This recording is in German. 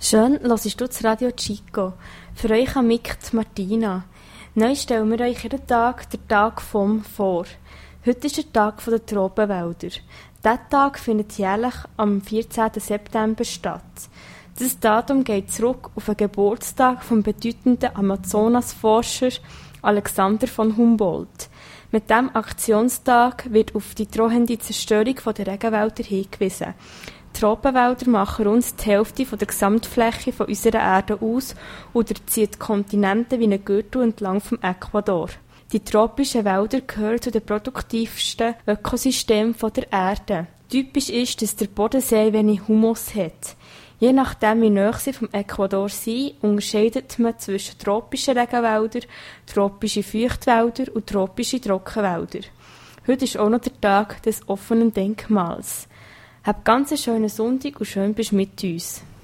Schön hörst du das Radio Chico. Für euch am Mic die Martina. Neu stellen wir euch jeden Tag den Tag vom vor. Heute ist der Tag der Tropenwälder. Dieser Tag findet jährlich am 14. September statt. Dieses Datum geht zurück auf den Geburtstag vom bedeutenden Amazonas-Forscher Alexander von Humboldt. Mit diesem Aktionstag wird auf die drohende Zerstörung der Regenwälder hingewiesen. Die Tropenwälder machen rund die Hälfte der Gesamtfläche von unserer Erde aus und durchziehen die Kontinente wie ein Gürtel entlang vom Äquator. Die tropischen Wälder gehören zu den produktivsten Ökosystemen der Erde. Typisch ist, dass der Bodensee wenig Humus hat. Je nachdem, wie nahe sie vom Äquator sind, unterscheidet man zwischen tropischen Regenwäldern, tropischen Feuchtwäldern und tropischen Trockenwäldern. Heute ist auch noch der Tag des offenen Denkmals. Hab ganz einen schönen Sonntag und schön bist mit uns.